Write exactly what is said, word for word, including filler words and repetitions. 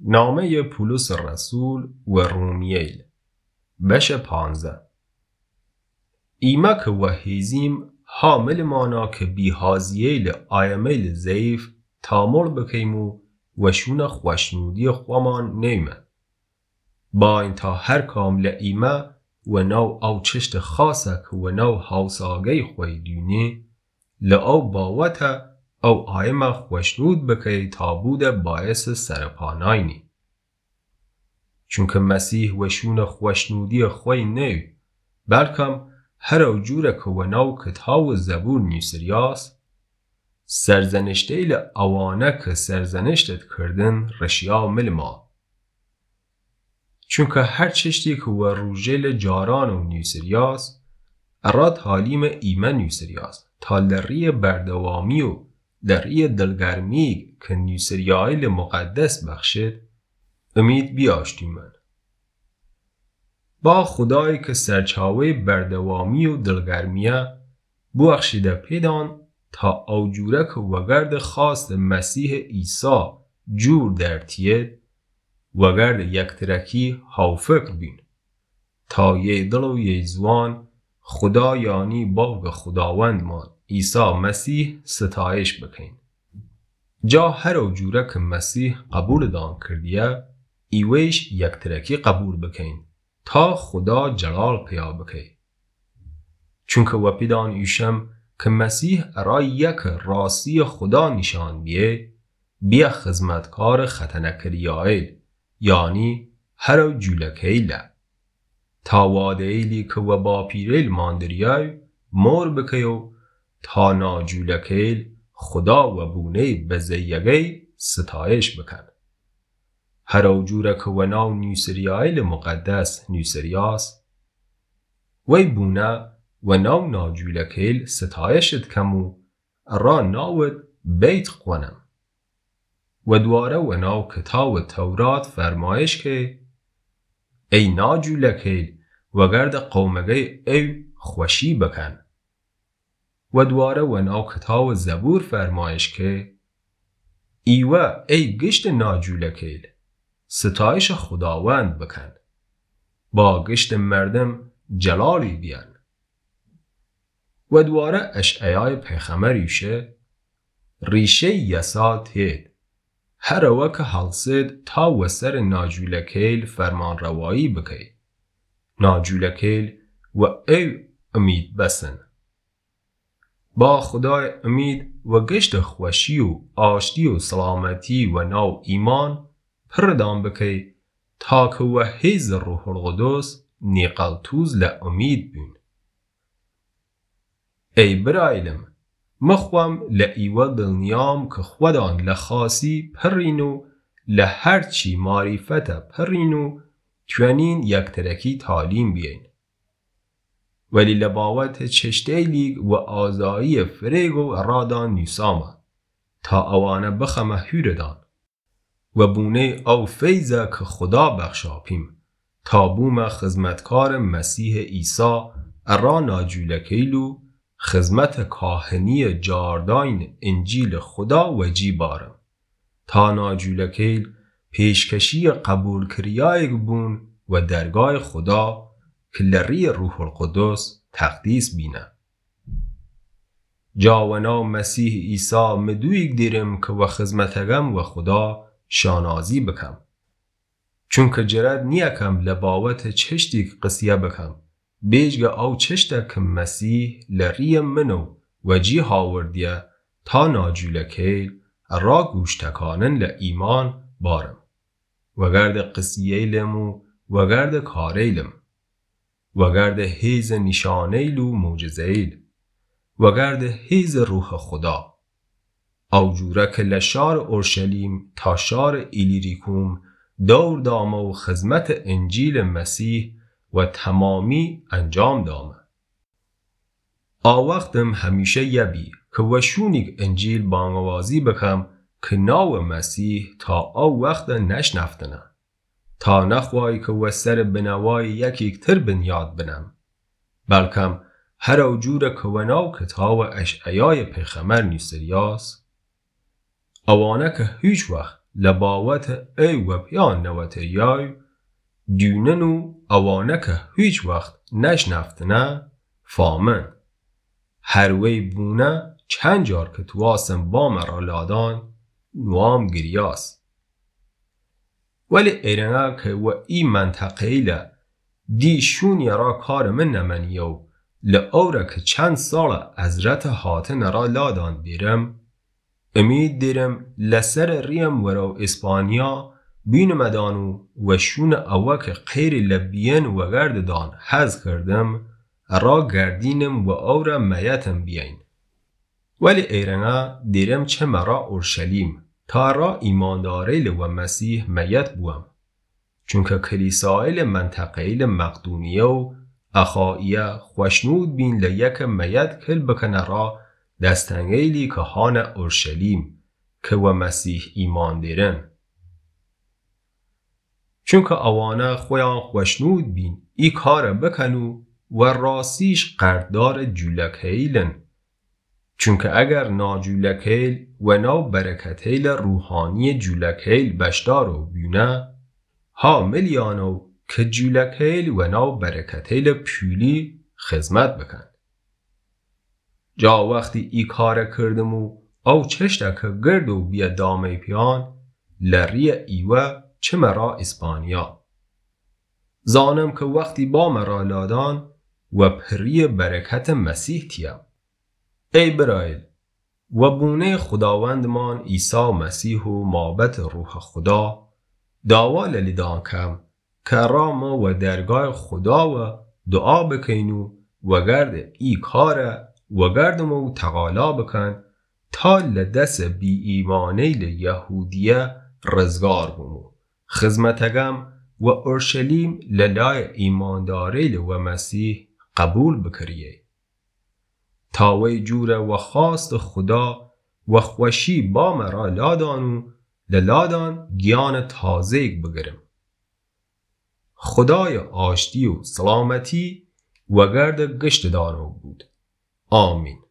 نامه پولس رسول و رومییل بش پانزده. ایما که و هیزیم حامل مانا که بی هازییل آیمیل زیف تامل بکیمو و شون خوشنودی خوامان نیمه. با این تا هر کامل ایما و نو او چشت خاصه که و نو حوصاگی خوی دونی لعو باوته او آیما خوشنود بکی تا بوده باعث سرپاناینی. چونکه مسیح و شون خوشنودی خوی نیو بلکم هر او جوره که و نو کتاب و زبور نیسریاس سرزنشتیل اوانه که سرزنشتت کردن رشیا ملما. چونکه هر چشتی که و روژیل جاران و نیسریاس اراد حالیم ایمن نیسریاس تا لری بردوامی و لری دلگرمی که نیسریایل مقدس بخشید امید بیاشتی من. با خدایی که سرچاوه بردوامی و دلگرمیه بوخشیده پیدان تا اوجوره که وگرد خواست مسیح عیسی جور درتید وگرد یک ترکی هاوفکر بین تا یه دل و یه زوان خدا یعنی باوگ خداوند ما عیسی مسیح ستایش بکن. جا هر اوجوره که مسیح قبول دان کردیه ایویش یک ترکی قبول بکن تا خدا جلال پیا بکی. چونکه وپیدان ایشم که مسیح ارای یک راستی خدا نشان بیه بیا خدمتکار ختنکریایل یعنی هر او جولکیله تا وادهیلی که و با پیریل ماندریای مور بکیو تا نا جولکیل خدا و بونه بزیگی ستایش بکن. هر او جوره که و ناو نیسریایل مقدس نیسریاس وی بونه و ناو نا جولکیل ستایشت کمو را ناود بیت قونم. و دواره و ناو کتاب تورات فرمایش که ای نا جولکیل وگرد قومگی ای خوشی بکن. و دواره و ناو کتاب زبور فرمایش که ایوه ای گشت نا جولکیل ستایش خداوند بکن با گشت مردم جلالی بیان. و دواره اشعیای پیغمبر ایشه ریشه یسا تید هر وک حلصد تا و سر ناجولکیل فرمان روایی بکی ناجولکیل و ای امید بسن. با خدای امید و گشت خوشی و آشتی و سلامتی و نو ایمان پردام بکی تا که و حیز روح القدس نیقلتوز لامید بین. ای برایلم مخوام لعیوه دلنیام که خودان لخاصی پرینو لهر چی معرفت پرینو توانین یک ترکی تعلیم بیین. ولی لباوت چشته لیگ و آزایی فریگو رادان نیساما تا اوانه بخمه هیردان و بونه او فیضه که خدا بخشاپیم تا بوم خدمتکار مسیح عیسی ارا ناجولکیلو خدمت کاهنی جارداین انجیل خدا وجی بارم تا ناجولکیل پیشکشی قبول کریای بون و درگاه خدا که لری روح القدس تقدیس بینه. جاونا مسیح عیسی مدویگ دیرم که و خدمتگم و خدا شانازی بکم. چونکه جرد نیکم لباوت چشتی قصیه بکم بیجگه او چشته که مسیح لری منو و جی هاوردیه تا ناجولکیل را گوشتکانن لایمان بارم و گرد قصیهیلمو و گرد کاریلم و گرد حیز نشانیل و موجزیل و گرد حیز روح خدا او جوره که لشار اورشلیم تا شار ایلیریکوم دور دامه و خدمت انجیل مسیح و تمامی انجام دامه. آوقتم همیشه یبی که وشونیگ انجیل بانوازی بکم که ناو مسیح تا او وقت نشنفتنه تا نخواهی که و سر بنوای یکی اکتر بنیاد بنم بلکم هر او جور که و ناو کتاب اشعیای پیغمبر نیسریاس اوانه که هیچ وقت لباوت ای و پیان نوت یای دوننو اوانه که هیچ وقت نشنفتنه فامن هروی بونه چند جار که تواسم با مرا لادان نوام گریاس. ولی ایرنگا که و ای منطقه دی شونی را کار من نمانیو لعوره که چند سال از رت هاتن را لادان بیرم امید دیرم لسر ریم ورو اسپانیا بین مدانو و شون اوه که خیر لبین و گرد دان حز کردم را گردینم و اوره میتم بیین. ولی ایرنگا دیرم چه مرا اورشلیم تا را ایمانداریل و مسیح میت بوم چونکه کلیسایل منطقهیل مقدونیه و اخائیه خوشنود بین لیک میت کل بکنه را دستنگیلی که هان اورشلیم که و مسیح ایمان دیرن. چونکه اوانه خویان خوشنود بین ای کار بکنو و راسیش قردار جولکیلن چونکه اگر نا جولکیل و نا برکتیل روحانی جولکیل بشدارو بیونه ها ملیانو که جولکیل و نا برکتیل پیولی خدمت بکن. جا وقتی ای کار کردمو او چشته که گردو بیا دامه پیان لری ایوه چه مرا اسپانیا زانم که وقتی با مرا لادان و پری برکت مسیح تیم. ای برایل و بونه خداوندمان عیسی مسیح و مابت روح خدا داوا لیدان کم که رام و درگاه خدا و دعا بکنو و گرد ای کار و گردمو تقالا بکن تا لدس بی ایمانیل یهودیه رزگار بمو خدمتگم و اورشلیم للای ایمانداریل و مسیح قبول بکریه تاوی جوره و خواست خدا و خوشی با مرا لادانو للادان گیان تازه بگرم. خدای آشتی و سلامتی و گرد گشت دانو بود. آمین.